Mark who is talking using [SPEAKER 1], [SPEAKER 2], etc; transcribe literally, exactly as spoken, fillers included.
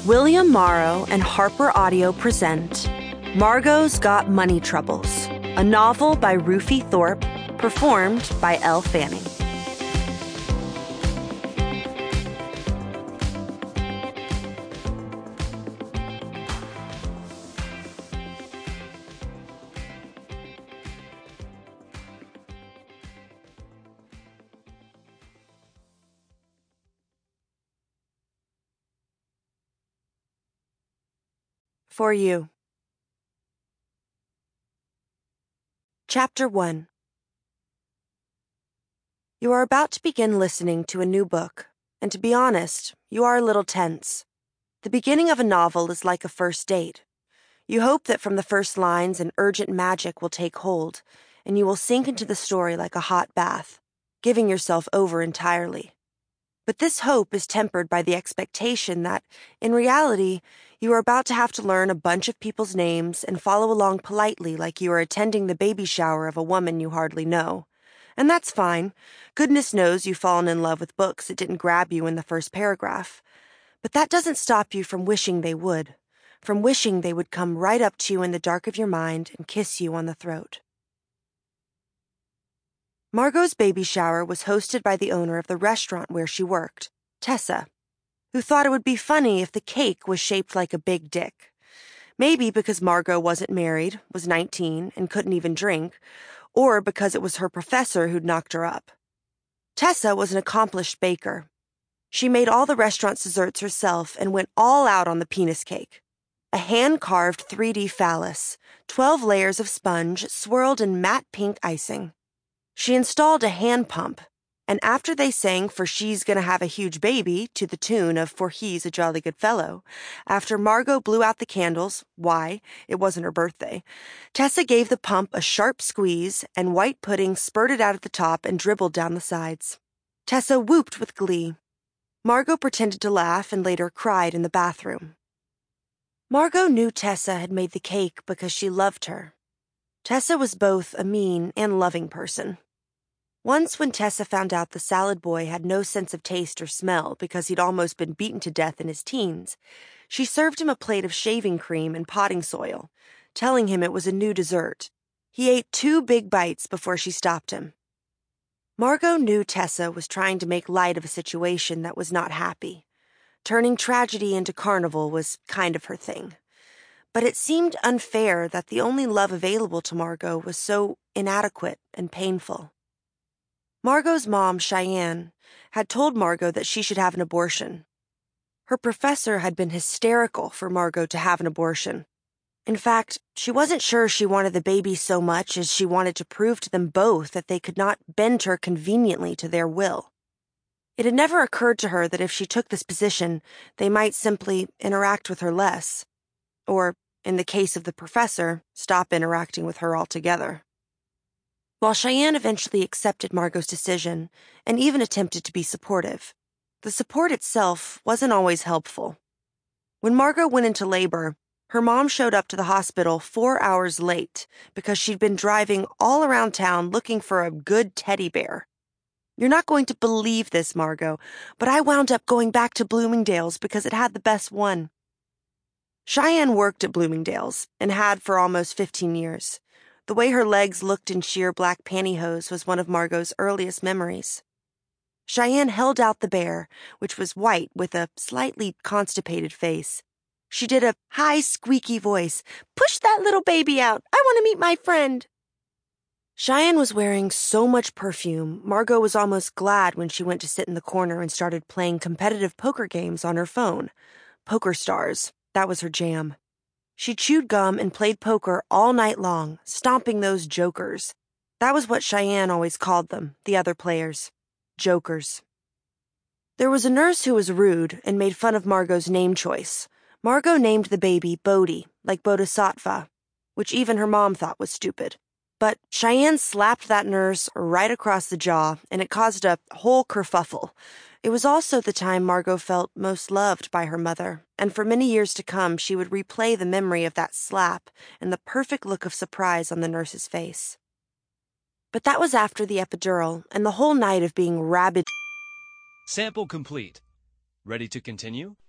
[SPEAKER 1] William Morrow and Harper Audio present Margot's Got Money Troubles, a novel by Rufi Thorpe, performed by Elle Fanning. For you. Chapter one. You are about to begin listening to a new book, and to be honest, you are a little tense. The beginning of a novel is like a first date. You hope that from the first lines an urgent magic will take hold, and you will sink into the story like a hot bath, giving yourself over entirely. But this hope is tempered by the expectation that, in reality, you are about to have to learn a bunch of people's names and follow along politely like you are attending the baby shower of a woman you hardly know. And that's fine. Goodness knows you've fallen in love with books that didn't grab you in the first paragraph. But that doesn't stop you from wishing they would, from wishing they would come right up to you in the dark of your mind and kiss you on the throat. Margot's baby shower was hosted by the owner of the restaurant where she worked, Tessa, who thought it would be funny if the cake was shaped like a big dick. Maybe because Margot wasn't married, was nineteen, and couldn't even drink, or because it was her professor who'd knocked her up. Tessa was an accomplished baker. She made all the restaurant's desserts herself and went all out on the penis cake. A hand-carved three D phallus, twelve layers of sponge swirled in matte pink icing. She installed a hand pump, and after they sang For She's Gonna Have a Huge Baby to the tune of For He's a Jolly Good Fellow, after Margot blew out the candles, why, it wasn't her birthday, Tessa gave the pump a sharp squeeze, and white pudding spurted out at the top and dribbled down the sides. Tessa whooped with glee. Margot pretended to laugh and later cried in the bathroom. Margot knew Tessa had made the cake because she loved her. Tessa was both a mean and loving person. Once when Tessa found out the salad boy had no sense of taste or smell because he'd almost been beaten to death in his teens, she served him a plate of shaving cream and potting soil, telling him it was a new dessert. He ate two big bites before she stopped him. Margot knew Tessa was trying to make light of a situation that was not happy. Turning tragedy into carnival was kind of her thing. But it seemed unfair that the only love available to Margot was so inadequate and painful. Margot's mom, Cheyenne, had told Margot that she should have an abortion. Her professor had been hysterical for Margot to have an abortion. In fact, she wasn't sure she wanted the baby so much as she wanted to prove to them both that they could not bend her conveniently to their will. It had never occurred to her that if she took this position, they might simply interact with her less. Or, in the case of the professor, stop interacting with her altogether. While Cheyenne eventually accepted Margot's decision and even attempted to be supportive, the support itself wasn't always helpful. When Margot went into labor, her mom showed up to the hospital four hours late because she'd been driving all around town looking for a good teddy bear. You're not going to believe this, Margot, but I wound up going back to Bloomingdale's because it had the best one. Cheyenne worked at Bloomingdale's and had for almost fifteen years. The way her legs looked in sheer black pantyhose was one of Margot's earliest memories. Cheyenne held out the bear, which was white with a slightly constipated face. She did a high, squeaky voice. "Push that little baby out. I want to meet my friend." Cheyenne was wearing so much perfume, Margot was almost glad when she went to sit in the corner and started playing competitive poker games on her phone. Poker Stars, that was her jam. She chewed gum and played poker all night long, stomping those jokers. That was what Cheyenne always called them, the other players. Jokers. There was a nurse who was rude and made fun of Margot's name choice. Margot named the baby Bodhi, like Bodhisattva, which even her mom thought was stupid. But Cheyenne slapped that nurse right across the jaw, and it caused a whole kerfuffle. It was also the time Margot felt most loved by her mother, and for many years to come she would replay the memory of that slap and the perfect look of surprise on the nurse's face. But that was after the epidural and the whole night of being rabid.
[SPEAKER 2] Sample complete. Ready to continue?